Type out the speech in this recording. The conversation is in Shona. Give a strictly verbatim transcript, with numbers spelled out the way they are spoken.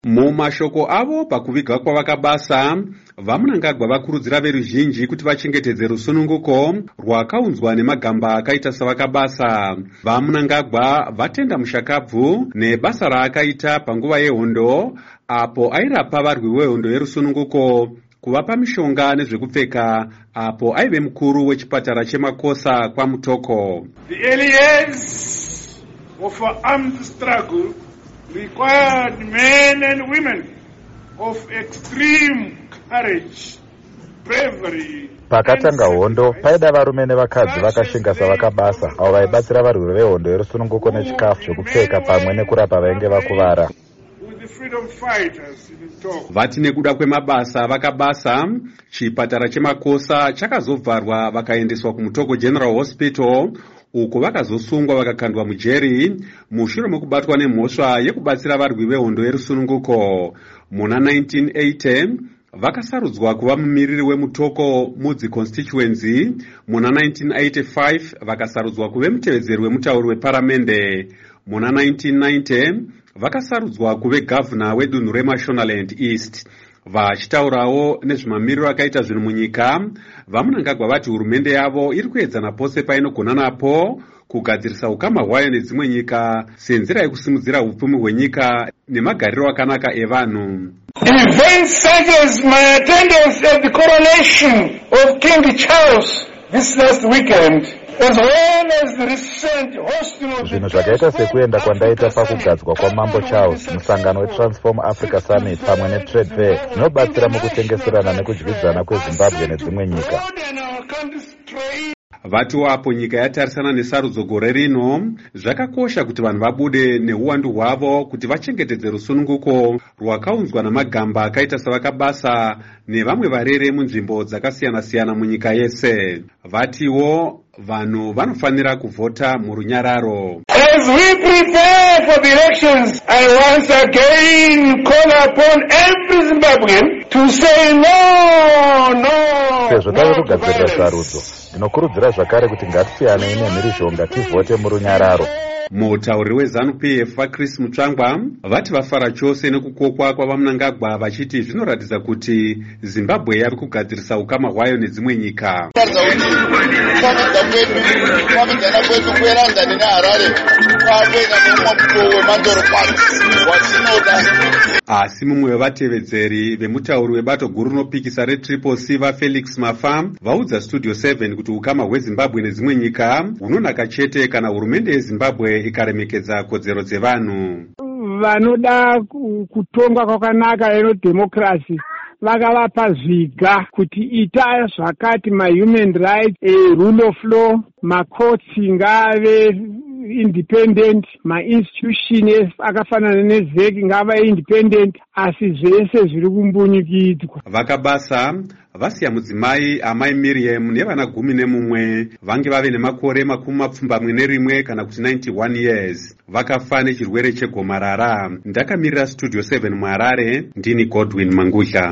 Mumashoko avo pakuviga kwavakabasa, vaMnangagwa vakurudzira veruzhinji kuti vachengetedze rusununguko rwakaunzwa nemagamba akaita savakabasa. VaMnangagwa vatenda mushakabvu nebasa raakaita panguva yehondo apo airapa varwi vehondo yerusununguko, kuvapa mishonga nezvekupfeka apo aive mukuru wechipatara chemakosa kwaMutoko. The early years of our armed struggle required men and women of extreme courage, bravery. Pakatanga hondo paida varume nevakadzi vakashinga savakabasa avo vaibatsira varwi vehondo yerusununguko nechikafu zvekupfeka pamwe nekurapa vainge vakuvara. Vati nekuda kwemabasa vakabasa, chipatara chemakosa chakazobvarwa vakaendeswa kuMutoko General Hospital, uko vakazosungwa vakakandwa mujeri mushure mekubatwa nemhosva yekubatsira varwi vehondo yerusununguko. Muna nineteen eighty vakasarudzwa kuva mumiriri weMutoko Mudzi constituency. Muna nineteen eighty-five vakasarudzwa kuve mutevedzeri wemutauri weparamende. Muna nineteen ninety vakasarudzwa kuve gavana wedunhu reMashonaland East. Vachitaurawo nezvemamiriro akaita zvinhu munyika, vaMnangagwa vati hurumende yavo iri kuedzana pose painogona napo kugadzirisa ukama hwayo nedzimwe nyika senzira yekusimudzira upfumi hwenyika nemagariro akanaka evanhu. Events such as my attendance at the coronation of King Charles this last weekend, as well as the recent hosting of zvinhu zvakaita sekuenda kwandaita pakugadzwa kwamambo Charles musangano weTransform Africa Summit pamwe neTrade Fair zvinobatsira mukutengeserana nekudyidzana kweZimbabwe nedzimwe nyika. Vati wapo nyika yatarisana nesarudzo gore rino, zvakakosha kuti vanhu vabude neuwandu hwavo kuti vachengetedze rusununguko rwakaunzwa namagamba akaita savakabasa nevamwe varere munzvimbo dzakasiyana-siyana munyika yese. Vatiwo vanhu vanofanira kuvhota murunyararo. As we prepare for the elections, I once again call upon every Zimbabwean to say no, no. Sezvo tave kugadzirira sarudzo, ndinokurudzira zvakare kuti ngatisiyanei nemhirizhonga tivhote murunyararo. Mutauri weZANU P F vaChris Mutsvangwa vati vafara chose nekukokwa kwavaMnangagwa vachiti zvinoratidza kuti Zimbabwe yari kugadzirisa ukama hwayo nedzimwe nyika. Asi mumwe wevatevedzeri vemutauri webato guru rinopikisa reTriple C vaFelix Mafa vaudza Studio seven kuti ukama hweZimbabwe nedzimwe nyika hunonaka chete kana hurumende yeZimbabwe ikaremekedza kodzero dzevanhu. Vanoda kutongwa kwakanaka enodemocracy vakavapa zviga kuti ita zvakati ma-human rights, a rule of law, ma-courts ngave independent, ma-institution akafanana nezeki ngava independent, asi zvese zviri kumbunyikidzwa. Vakabasa vasiya mudzimai amai Miriam nevana gumi nemumwe vange vave nemakore makumi mapfumbamwe nerimwe kana kuti ninety-one years vakafa nechirwere chegomarara. Ndakamirira Studio seven muHarare, ndini Godwin Mangudla.